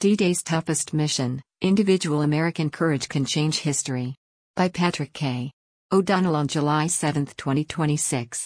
D-Day's Toughest Mission, Individual American Courage Can Change History. By Patrick K. O'Donnell on July 7, 2026.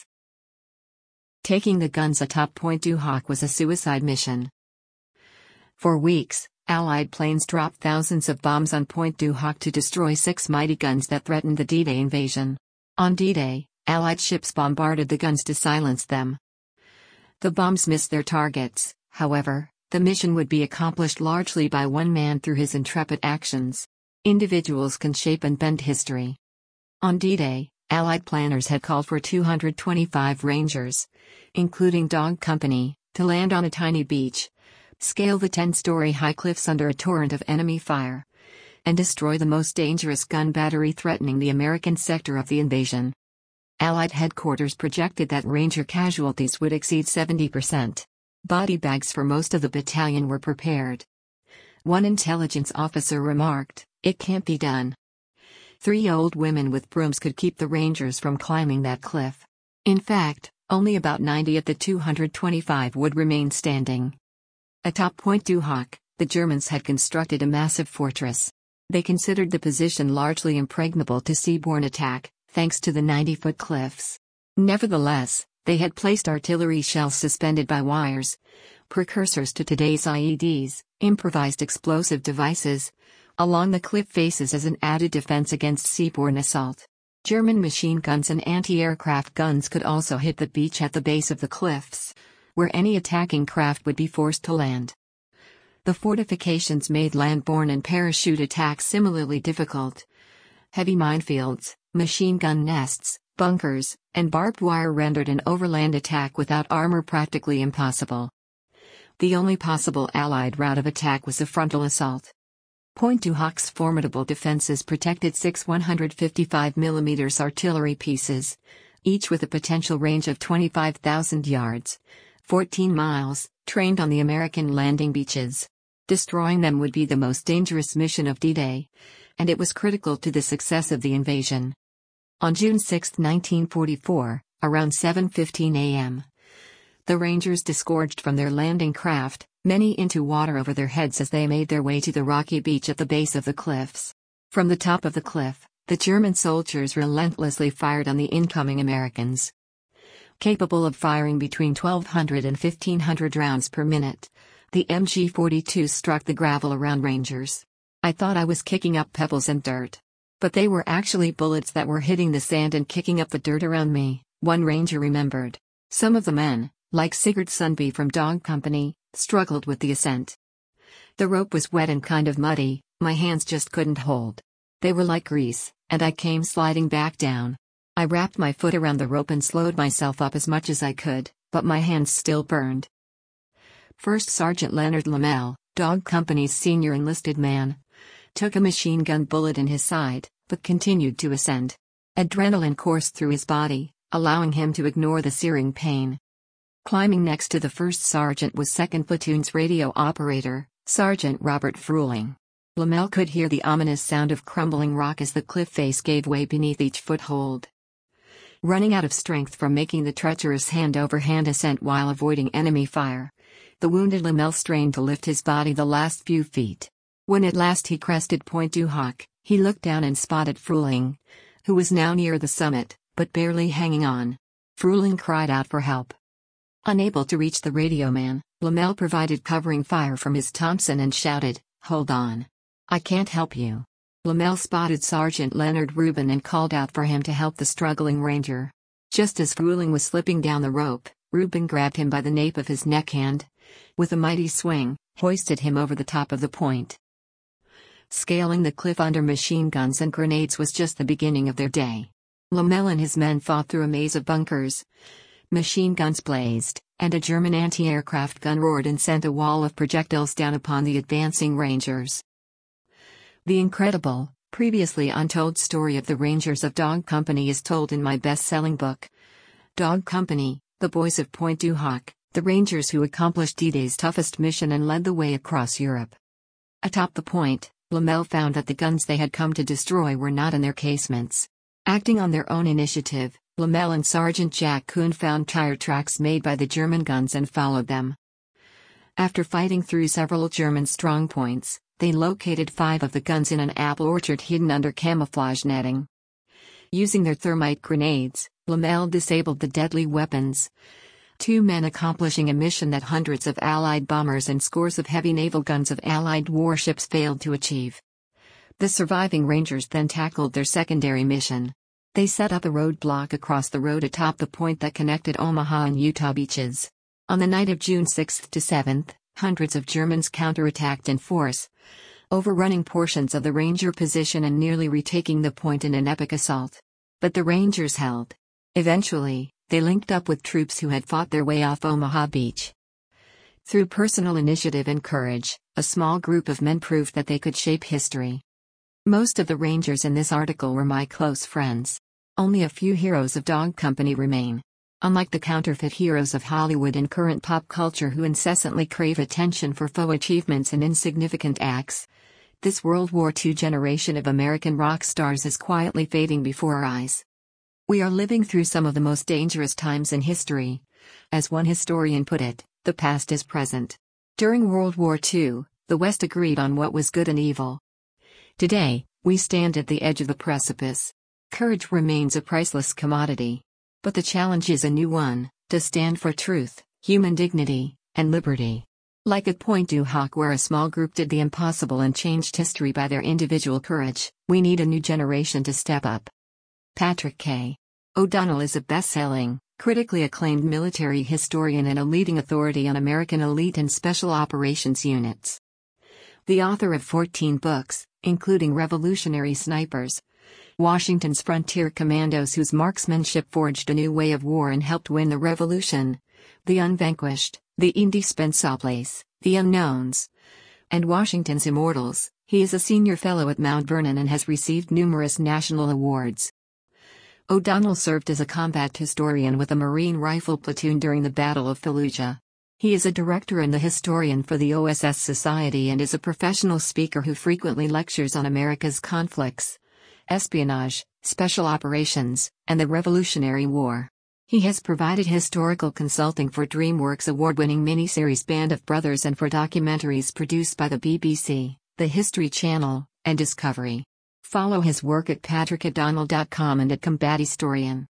Taking the guns atop Pointe du Hoc was a suicide mission. For weeks, Allied planes dropped thousands of bombs on Pointe du Hoc to destroy 6 mighty guns that threatened the D-Day invasion. On D-Day, Allied ships bombarded the guns to silence them. The bombs missed their targets, however. The mission would be accomplished largely by one man through his intrepid actions. Individuals can shape and bend history. On D-Day, Allied planners had called for 225 Rangers, including Dog Company, to land on a tiny beach, scale the 10-story high cliffs under a torrent of enemy fire, and destroy the most dangerous gun battery threatening the American sector of the invasion. Allied headquarters projected that Ranger casualties would exceed 70%. Body bags for most of the battalion were prepared. One intelligence officer remarked, "It can't be done. 3 old women with brooms could keep the Rangers from climbing that cliff." In fact, only about 90 of the 225 would remain standing. Atop Pointe du Hoc, the Germans had constructed a massive fortress. They considered the position largely impregnable to seaborne attack, thanks to the 90-foot cliffs. Nevertheless, they had placed artillery shells suspended by wires, precursors to today's IEDs, improvised explosive devices, along the cliff faces as an added defense against seaborne assault. German machine guns and anti-aircraft guns could also hit the beach at the base of the cliffs, where any attacking craft would be forced to land. The fortifications made landborne and parachute attacks similarly difficult. Heavy minefields, machine gun nests, bunkers, and barbed wire rendered an overland attack without armor practically impossible. The only possible Allied route of attack was a frontal assault. Pointe du Hoc's formidable defenses protected 6 155mm artillery pieces, each with a potential range of 25,000 yards, 14 miles, trained on the American landing beaches. Destroying them would be the most dangerous mission of D-Day, and it was critical to the success of the invasion. On June 6, 1944, around 7:15 a.m., the Rangers disgorged from their landing craft, many into water over their heads as they made their way to the rocky beach at the base of the cliffs. From the top of the cliff, the German soldiers relentlessly fired on the incoming Americans. Capable of firing between 1,200 and 1,500 rounds per minute, the MG-42 struck the gravel around Rangers. "I thought I was kicking up pebbles and dirt. But they were actually bullets that were hitting the sand and kicking up the dirt around me," one Ranger remembered. Some of the men, like Sigurd Sundby from Dog Company, struggled with the ascent. "The rope was wet and kind of muddy, my hands just couldn't hold. They were like grease, and I came sliding back down. I wrapped my foot around the rope and slowed myself up as much as I could, but my hands still burned." First Sergeant Leonard Lamel, Dog Company's senior enlisted man, took a machine gun bullet in his side, but continued to ascend. Adrenaline coursed through his body, allowing him to ignore the searing pain. Climbing next to the first sergeant was 2nd Platoon's radio operator, Sergeant Robert Fruehling. Lamel could hear the ominous sound of crumbling rock as the cliff face gave way beneath each foothold. Running out of strength from making the treacherous hand-over-hand ascent while avoiding enemy fire, the wounded Lamel strained to lift his body the last few feet. When at last he crested Pointe du Hoc, he looked down and spotted Fruehling, who was now near the summit, but barely hanging on. Fruehling cried out for help. Unable to reach the radio man, Lamel provided covering fire from his Thompson and shouted, "Hold on. I can't help you." Lamel spotted Sergeant Leonard Rubin and called out for him to help the struggling Ranger. Just as Fruehling was slipping down the rope, Rubin grabbed him by the nape of his neck and, with a mighty swing, hoisted him over the top of the point. Scaling the cliff under machine guns and grenades was just the beginning of their day. Lamel and his men fought through a maze of bunkers. Machine guns blazed, and a German anti-aircraft gun roared and sent a wall of projectiles down upon the advancing Rangers. The incredible, previously untold story of the Rangers of Dog Company is told in my best-selling book, Dog Company, The Boys of Pointe du Hoc, the Rangers who accomplished D-Day's toughest mission and led the way across Europe. Atop the point, Lamel found that the guns they had come to destroy were not in their casements. Acting on their own initiative, Lamel and Sergeant Jack Kuhn found tire tracks made by the German guns and followed them. After fighting through several German strongpoints, they located 5 of the guns in an apple orchard hidden under camouflage netting. Using their thermite grenades, Lommel disabled the deadly weapons. 2 men accomplishing a mission that hundreds of Allied bombers and scores of heavy naval guns of Allied warships failed to achieve. The surviving Rangers then tackled their secondary mission. They set up a roadblock across the road atop the point that connected Omaha and Utah beaches. On the night of June 6 to 7, hundreds of Germans counterattacked in force, overrunning portions of the Ranger position and nearly retaking the point in an epic assault. But the Rangers held. Eventually, they linked up with troops who had fought their way off Omaha Beach. Through personal initiative and courage, a small group of men proved that they could shape history. Most of the Rangers in this article were my close friends. Only a few heroes of Dog Company remain. Unlike the counterfeit heroes of Hollywood and current pop culture who incessantly crave attention for faux achievements and insignificant acts, this World War II generation of American rock stars is quietly fading before our eyes. We are living through some of the most dangerous times in history. As one historian put it, the past is present. During World War II, the West agreed on what was good and evil. Today, we stand at the edge of the precipice. Courage remains a priceless commodity. But the challenge is a new one, to stand for truth, human dignity, and liberty. Like at Pointe du Hoc, where a small group did the impossible and changed history by their individual courage, we need a new generation to step up. Patrick K. O'Donnell is a best-selling, critically acclaimed military historian and a leading authority on American elite and special operations units. The author of 14 books, including Revolutionary Snipers, Washington's Frontier Commandos whose marksmanship forged a new way of war and helped win the Revolution, The Unvanquished, The Indispensables, The Unknowns, and Washington's Immortals. He is a senior fellow at Mount Vernon and has received numerous national awards. O'Donnell served as a combat historian with a Marine Rifle platoon during the Battle of Fallujah. He is a director and the historian for the OSS Society and is a professional speaker who frequently lectures on America's conflicts, espionage, special operations, and the Revolutionary War. He has provided historical consulting for DreamWorks award-winning miniseries Band of Brothers and for documentaries produced by the BBC, the History Channel, and Discovery. Follow his work at patrickodonnell.com and at Combat Historian.